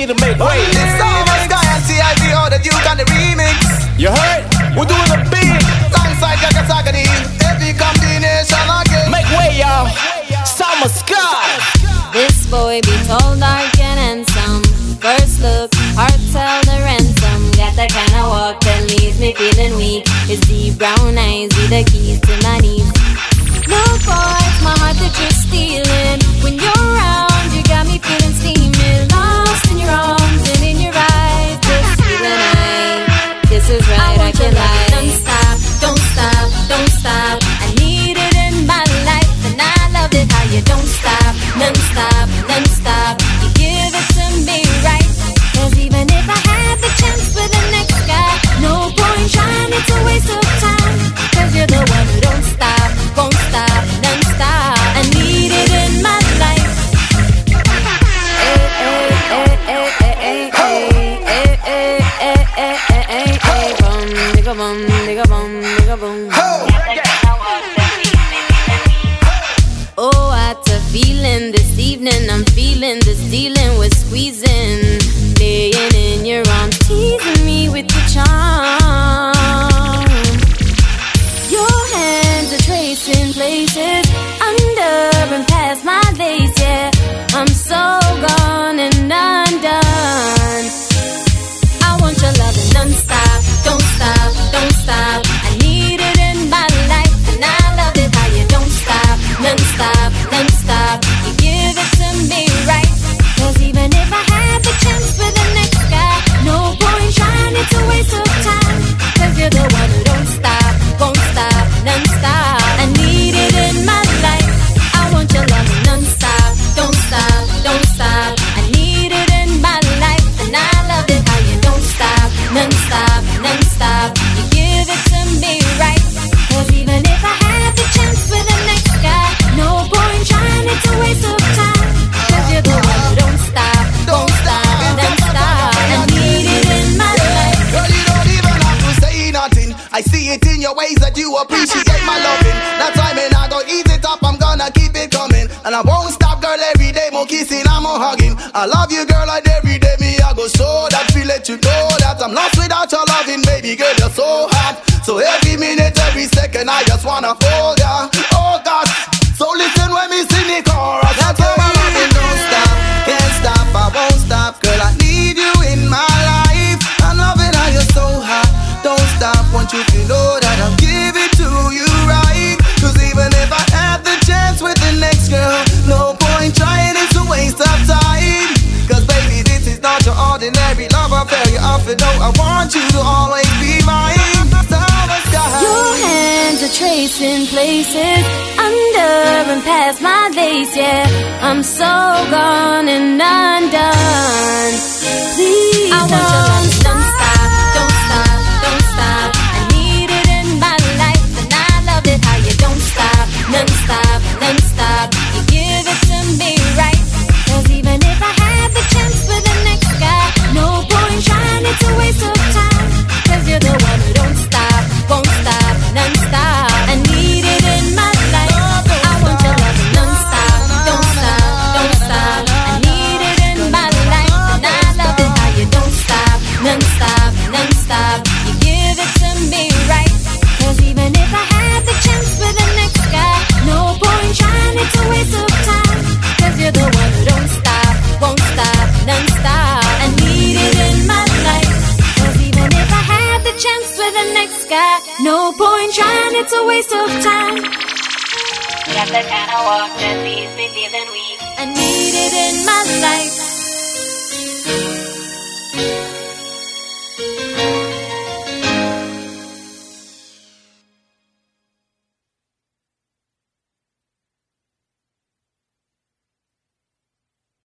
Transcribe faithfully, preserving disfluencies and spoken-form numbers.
to make way. It's Thomas Guy and C I B O that you got the remix. You heard? We're doing a big alongside Jagasagani. Every combination again. Make way, y'all. Summer Sky. This boy be tall, dark and handsome. First look, heart tell the ransom. Got the kind of walk that leaves me feeling weak. His deep brown eyes be the keys to my knees. Look, boy, it's my heart that you're stealing. When you're around, you got me feeling steaming. Lost in your arms and in your eyes. This feeling I, this is right, I, I can't lie. Don't stop, don't stop, don't stop. I need it in my life, and I love it how you don't stop, non-stop, non-stop. You give it to me right. Cause even if I had the chance with the next guy, no point trying, it's a waste of time. Cause you're the one who don't stop, won't stop, non-stop. I need it in my life. Hey, hey, hey, hey, hey, hey, hey, hey, hey, hey, hey, hey, boom, digga boom, digga boom, digga boom. Oh, what a feeling this evening. I'm feeling this dealing with squeezing, laying in your arms, teasing me with your charm. Your hands are tracing places under and past my lace, yeah. I'm so gone and undone. I want your loving non-stop, don't stop, don't stop. I need it in my life, and I love it how you don't stop, non-stop, non-stop. You give it to me right. Cause even if I had the chance with the next guy, no point trying, it's a waste of time. Cause you're the one who don't stop, won't stop, non-stop. I need it in my life. I want your love non-stop, don't stop, don't stop. I need it in my life, and I love it how you don't stop, non-stop, non-stop. You give it to me right. Cause even if I had the chance with the next guy, no point trying, it's a waste of time. Cause you're the one who don't stop, don't stop, non-stop. I need it in my life. Girl, you don't even have to say nothing. I see it in your ways that you appreciate my loving. That's why man, I go ease it up, I'm gonna keep it coming. And I won't stop, girl, every day, more kissing, I'm more hugging. I love you, girl, like every day, me, I go show that, feel let you know that I'm lost without your loving, baby girl, you're so hot. So every minute, every second, I just wanna hold ya. Oh gosh, so listen when me sing the chorus. That's why my loving don't stop, can't stop, I won't stop. Girl, I need you in my life. I love it how you're so hot. Don't stop, want you to know that I'll give it to you right. Cause even if I had the chance with the next girl, no point trying, it's a waste of time. Cause baby, this is not your ordinary love affair. You often know I want you to always be mine. Your hands are tracing places under and past my lace, yeah. I'm so gone and undone. Please I want your love, don't stop, don't stop, don't stop. I need it in my life, and I love it how you don't stop, non-stop, non-stop. You give it to me right. Cause even if I had the chance with the next guy, no point trying, it's a waste of time. Cause you're the one who don't stop, won't stop, non-stop. I need it in my life. I want your love non-stop, don't stop, don't stop. I need it in my life, and I love it how you don't stop, non-stop, non-stop. You give it to me right. Cause even if I had the chance with the next guy, no point trying, it's a waste of time. Cause you're the one who don't stop, won't stop, non-stop. I need it in my life. Cause even if I had the chance with the next guy, no point trying, it's a waste of time. Got the kind of walk that leaves me feeling weak. I need it in my life.